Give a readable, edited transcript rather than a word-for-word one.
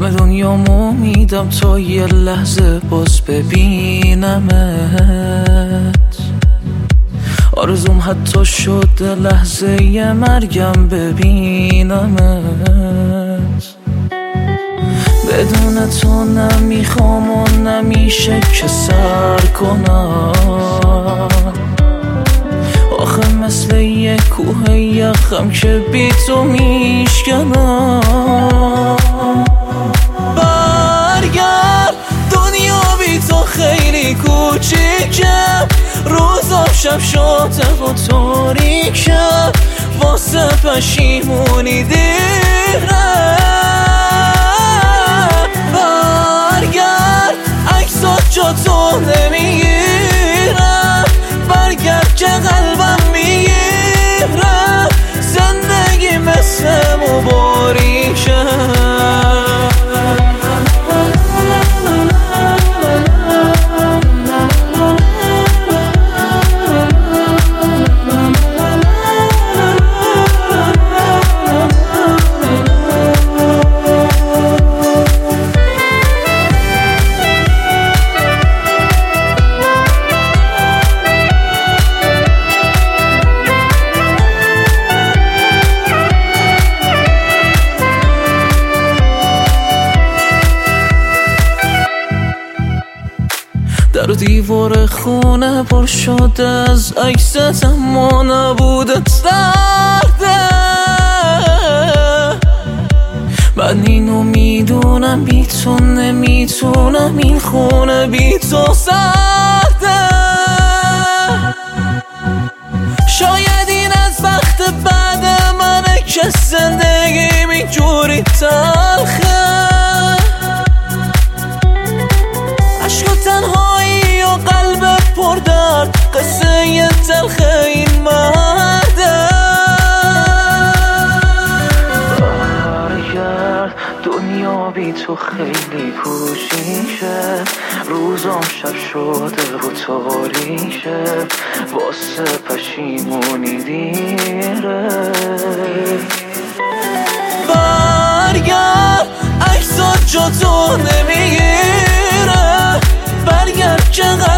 همه دنیامو میدم تا یه لحظه باز ببینمت. آرزوم حتی شده لحظه یه مرگم ببینمت. بدون تو نمیخوام و نمیشه که سر کنم. آخه مثل یه کوه یخم که بی تو میشکنم. برگرد دنیا بی تو خیلی کوچیکه. روزم شب شده و تاریکه. واسه پشیمونی دیره. برگرد عکسات جا تو نمیگیره. برگرد که قلبم میگیره. زندگی مثل مباریکه. در دیوار خونه پر شده از عکست اما نبوده سرده. من اینو میدونم بی تو نمیتونم. این خونه بی تو سرده. شاید این از وقت بعد منه که زندگی اینجوری تلخه. عشق و تنهایی و قلب پردرد قصه ی تلخ این مرده. برگرد دنیا بی تو خیلی کوچیکه. روزم شب شده و تاریکه. واسه پشیمونی دیره. برگرد عکسات جا تو نمیگیره. برگرد که